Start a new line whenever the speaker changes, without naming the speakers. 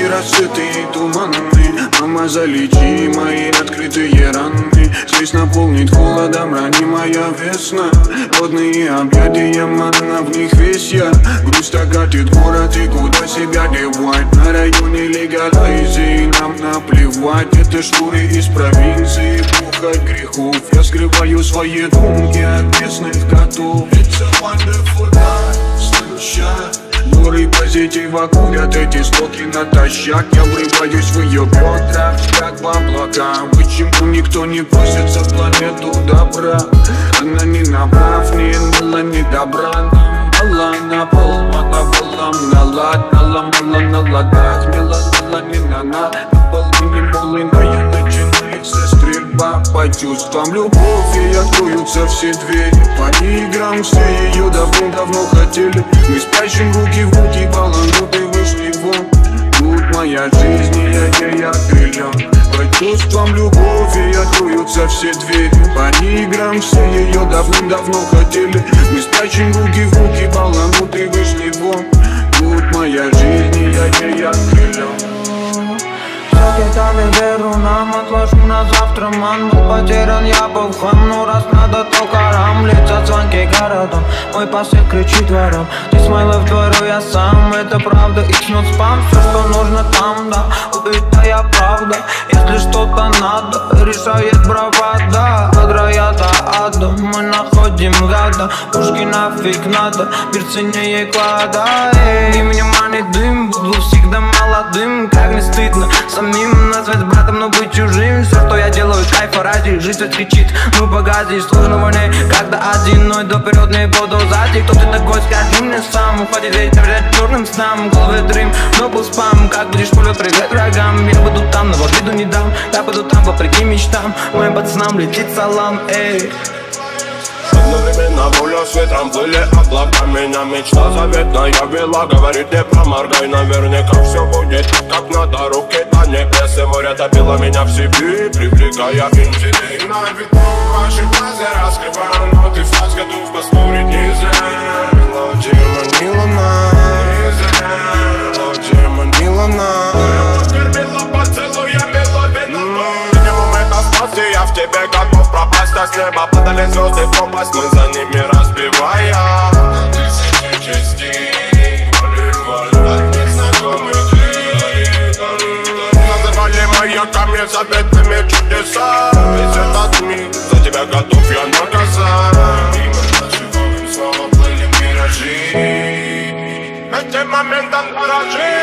Эти рассветы и туманы, мама, залечи мои открытые раны. Здесь наполнит холодом ранимая весна. Родные объятия, манна, в них весь я. Грусть окатит город, и куда себя девать? На районе легалайзи, нам наплевать. Это шкуры из провинции, пухать грехов. Я скрываю свои думки от местных котов. It's a wonderful life, слышат. Горы позитива курят эти стоки натощак. Я врываюсь в ее бедра, как в облака. Почему никто не просится в планету добра? Она не направ, не была не добра. Нам мало на пол, мало была налад. Наломала на ладах, не ладала не на на полы, не полыная начинается стрельба. По чувствам любовь, ей откроются все двери. По играм все ее давно-давно хотели. Мы спящим руки в руки, балануты вышли вон. Тут моя жизнь, и я окрылен. По чувствам любовь, ей откроются все двери. По играм все ее давным-давно хотели. Мы спящим руки в руки, балануты вышли вон. Тут моя жизнь, и я окрылен.
Я дали веру, нам отложу на завтра. Ман был потерян, я был в хлам. Ну раз надо, то карам. Летят звонки городом, мой посыл кричит ворам. Здесь мой лайф, говорю я сам. Это правда, it's not спам. Все, что нужно там, да, убитая правда. Если что-то надо, решает бравада. От рая до ада мы находим гада. Пушки нафиг надо, мир ценнее клада. И внимание дым, буду всегда молодым. Как не стыдно самим назвать братом, но быть чужим. Все, что я делаю, кайфа ради. Жизнь кричит, ну погоди, сложно войны. Когда один, но иду вперед, не буду сзади. Кто ты такой, скажи мне сам. Хватит ветер, черным снам. Голове дрим, но был спам. Как будешь поле, привет врагам. Я буду там, но вот виду не дам. Я буду там, вопреки мечтам. Моим пацанам летит салам, эй.
Одновременно воля с ветром плыли облака. Меня мечта заветная вела. Говорит, не проморгай, наверняка все будет так, как надо. Руки до небес, и море топило меня в себе, привлекая интеллект. На виду ваши глаза раскрываю, но ты фраз готов поспорить не зря. Мелодия манила нас, не зря. Мелодия манила нас. Оскорбила поцелуя меловина. Минимум это спасти, я в тебе готов пропасть. А с неба падали звезды в пропасть, мы за ними разбивая тысячи частей. Воли-воля, незнакомых людей. Называли мои камни заветными чудеса. Весь этот мир за тебя готов я наказать. И мы наши волны снова плыли миражи. Этим моментом дорожи.